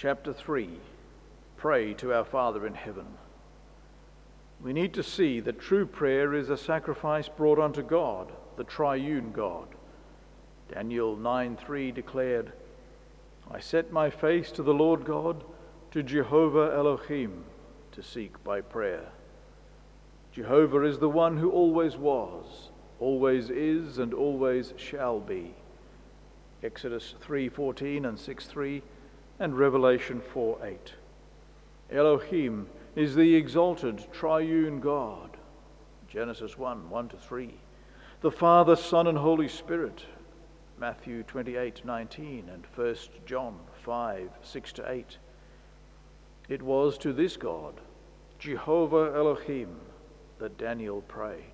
Chapter 3. Pray to our Father in heaven. We need to see that true prayer is a sacrifice brought unto God, the triune God. Daniel 9:3 declared, I set my face to the Lord God, to Jehovah Elohim, to seek by prayer. Jehovah is the one who always was, always is, and always shall be. Exodus 3:14 and 6:3, and Revelation 4:8. Elohim is the exalted triune God. Genesis 1:1-3. The Father, Son, and Holy Spirit. Matthew 28:19 and 1 John 5:6-8. It was to this God, Jehovah Elohim, that Daniel prayed.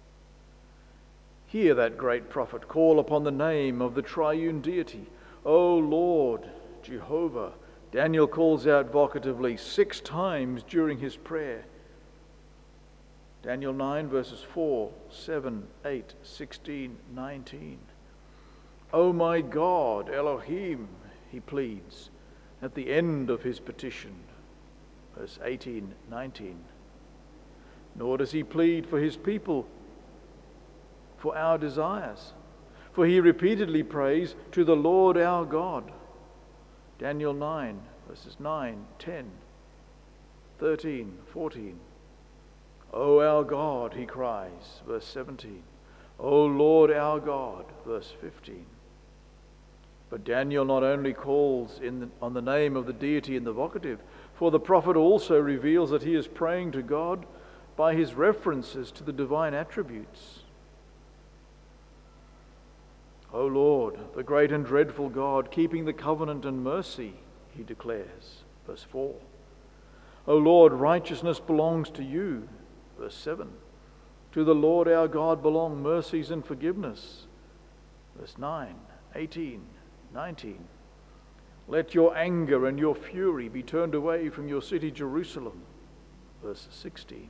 Hear that great prophet call upon the name of the triune deity. O Lord, Jehovah. Daniel calls out vocatively 6 times during his prayer. Daniel 9 verses 4, 7, 8, 16, 19. O my God, Elohim, he pleads at the end of his petition. Verse 18, 19. Nor does he plead for his people, for our desires, for he repeatedly prays to the Lord our God. Daniel 9 verses 9, 10, 13, 14. O our God, he cries, verse 17. O Lord our God, verse 15. But Daniel not only calls on the name of the deity in the vocative, for the prophet also reveals that he is praying to God by his references to the divine attributes. O Lord, the great and dreadful God, keeping the covenant and mercy, he declares, verse 4. O Lord, righteousness belongs to you, verse 7. To the Lord our God belong mercies and forgiveness, verse 9, 18, 19. Let your anger and your fury be turned away from your city Jerusalem, verse 16.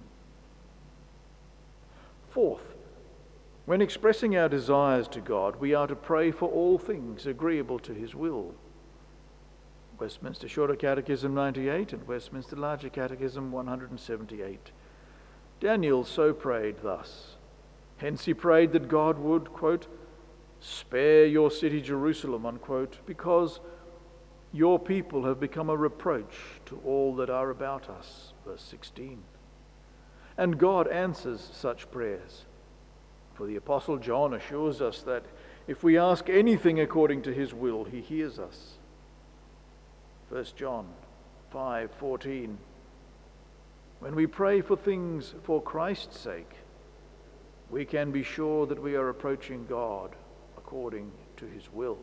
Fourth, when expressing our desires to God, we are to pray for all things agreeable to his will. Westminster Shorter Catechism 98 and Westminster Larger Catechism 178. Daniel so prayed thus. Hence he prayed that God would, quote, spare your city Jerusalem, unquote, because your people have become a reproach to all that are about us, verse 16. And God answers such prayers. For the Apostle John assures us that if we ask anything according to his will, he hears us. 1 John 5:14. When we pray for things for Christ's sake, we can be sure that we are approaching God according to his will.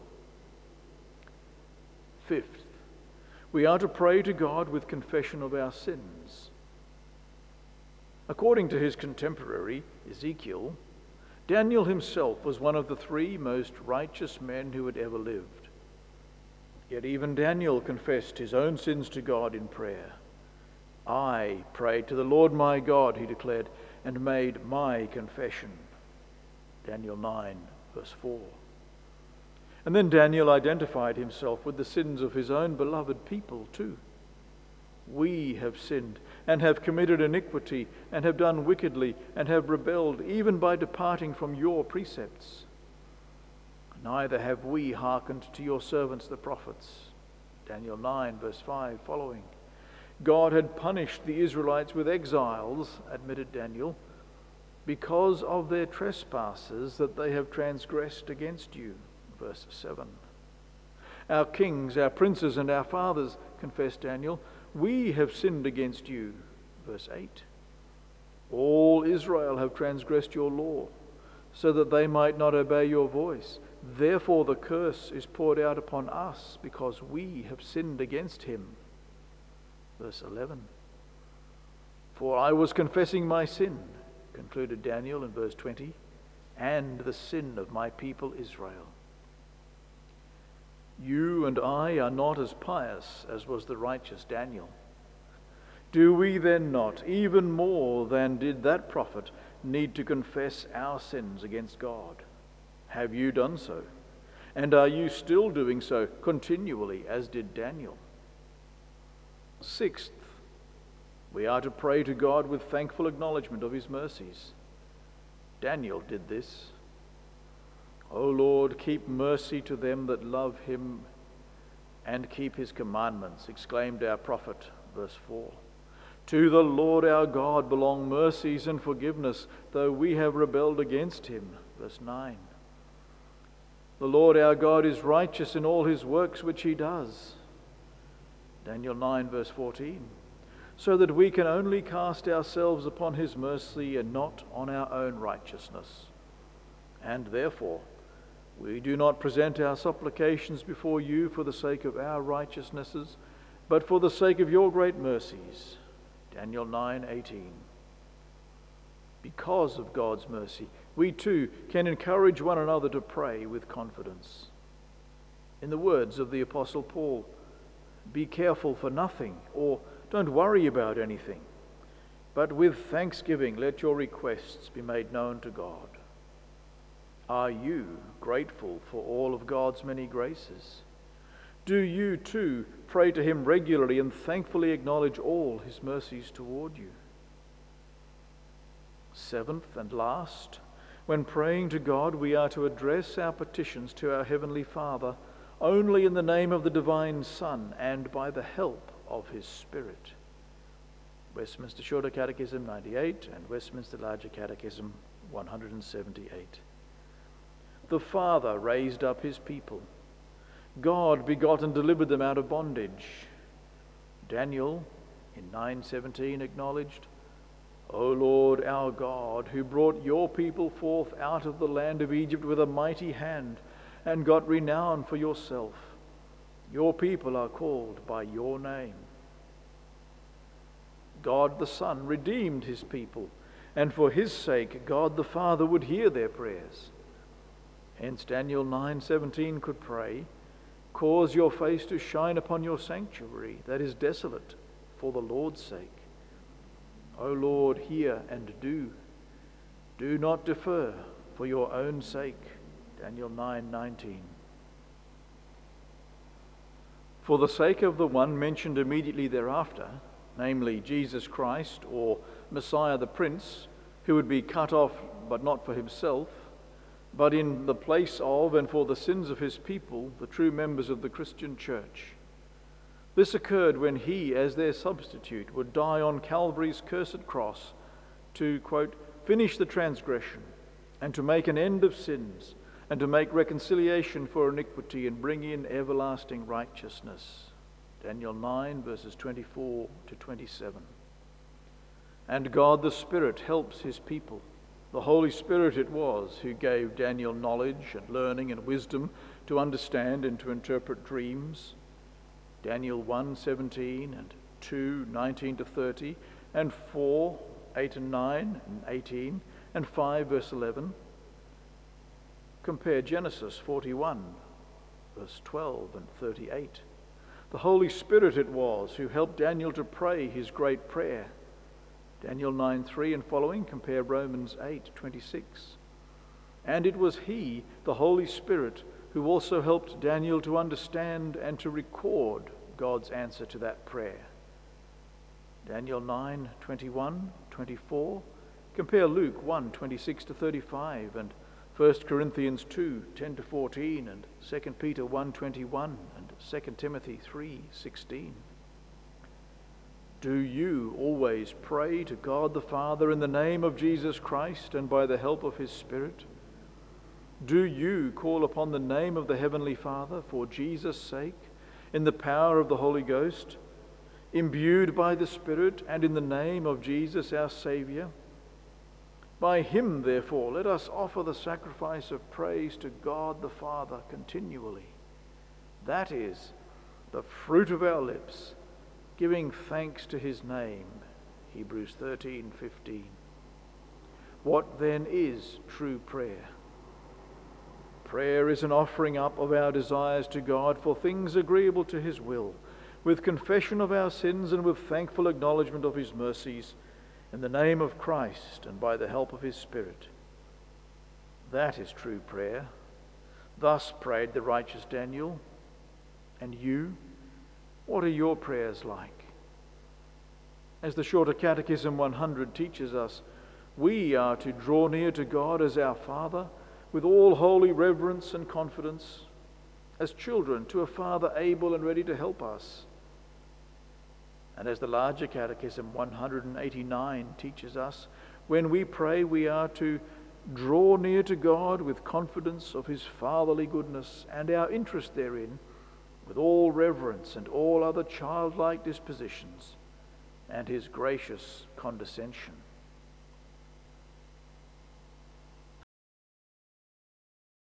Fifth, we are to pray to God with confession of our sins. According to his contemporary, Ezekiel, Daniel himself was one of the 3 most righteous men who had ever lived. Yet even Daniel confessed his own sins to God in prayer. I prayed to the Lord my God, he declared, and made my confession. Daniel 9, verse 4. And then Daniel identified himself with the sins of his own beloved people too. We have sinned and have committed iniquity and have done wickedly and have rebelled even by departing from your precepts. Neither have we hearkened to your servants the prophets. Daniel 9 verse 5 following. God had punished the Israelites with exiles, admitted Daniel, because of their trespasses that they have transgressed against you. Verse 7. Our kings, our princes, and our fathers, confessed Daniel, we have sinned against you. Verse 8. All Israel have transgressed your law, so that they might not obey your voice. Therefore the curse is poured out upon us, because we have sinned against him. Verse 11. For I was confessing my sin, concluded Daniel in verse 20, and the sin of my people Israel. You and I are not as pious as was the righteous Daniel. Do we then not, even more than did that prophet, need to confess our sins against God? Have you done so? And are you still doing so continually, as did Daniel? Sixth, we are to pray to God with thankful acknowledgement of his mercies. Daniel did this. O Lord, keep mercy to them that love him and keep his commandments, exclaimed our prophet, verse 4. To the Lord our God belong mercies and forgiveness, though we have rebelled against him, verse 9. The Lord our God is righteous in all his works which he does, Daniel 9, verse 14, so that we can only cast ourselves upon his mercy and not on our own righteousness. And therefore, we do not present our supplications before you for the sake of our righteousnesses, but for the sake of your great mercies. Daniel 9:18. Because of God's mercy, we too can encourage one another to pray with confidence. In the words of the Apostle Paul, be careful for nothing, or don't worry about anything, but with thanksgiving let your requests be made known to God. Are you grateful for all of God's many graces? Do you too pray to him regularly and thankfully acknowledge all his mercies toward you? Seventh and last, when praying to God, we are to address our petitions to our Heavenly Father only in the name of the Divine Son and by the help of his Spirit. Westminster Shorter Catechism 98 and Westminster Larger Catechism 178. The Father raised up his people. God begot and delivered them out of bondage. Daniel in 9:17 acknowledged, O Lord our God, who brought your people forth out of the land of Egypt with a mighty hand and got renown for yourself. Your people are called by your name. God the Son redeemed his people, and for his sake God the Father would hear their prayers. Hence Daniel 9:17 could pray, cause your face to shine upon your sanctuary that is desolate for the Lord's sake. O Lord, hear and do. Do not defer for your own sake. Daniel 9:19. For the sake of the one mentioned immediately thereafter, namely Jesus Christ or Messiah the Prince, who would be cut off but not for himself, but in the place of and for the sins of his people, the true members of the Christian church. This occurred when he, as their substitute, would die on Calvary's cursed cross to, quote, finish the transgression and to make an end of sins and to make reconciliation for iniquity and bring in everlasting righteousness. Daniel 9, verses 24 to 27. And God the Spirit helps his people. The Holy Spirit it was who gave Daniel knowledge and learning and wisdom to understand and to interpret dreams. Daniel 1:17 and 2:19 to 30 and 4:8 and 9 and 18 and 5 verse 11. Compare Genesis 41 verse 12 and 38. The Holy Spirit it was who helped Daniel to pray his great prayer. Daniel 9:3 and following, compare Romans 8:26. And it was he, the Holy Spirit, who also helped Daniel to understand and to record God's answer to that prayer. Daniel 9:21, 24, compare Luke 1:26 to 35 and 1 Corinthians 2:10 to 14 and 2 Peter 1:21 and 2 Timothy 3:16. Do you always pray to God the Father in the name of Jesus Christ and by the help of his Spirit? Do you call upon the name of the Heavenly Father for Jesus' sake, in the power of the Holy Ghost, imbued by the Spirit and in the name of Jesus our Saviour? By him, therefore, let us offer the sacrifice of praise to God the Father continually. That is the fruit of our lips, giving thanks to his name. Hebrews 13:15. What then is true prayer? Prayer is an offering up of our desires to God for things agreeable to his will, with confession of our sins and with thankful acknowledgement of his mercies, in the name of Christ and by the help of his Spirit. That is true prayer. Thus prayed the righteous Daniel. And you, what are your prayers like? As the Shorter Catechism 100 teaches us, we are to draw near to God as our Father with all holy reverence and confidence, as children to a Father able and ready to help us. And as the Larger Catechism 189 teaches us, when we pray, we are to draw near to God with confidence of his fatherly goodness and our interest therein, with all reverence and all other childlike dispositions, and his gracious condescension.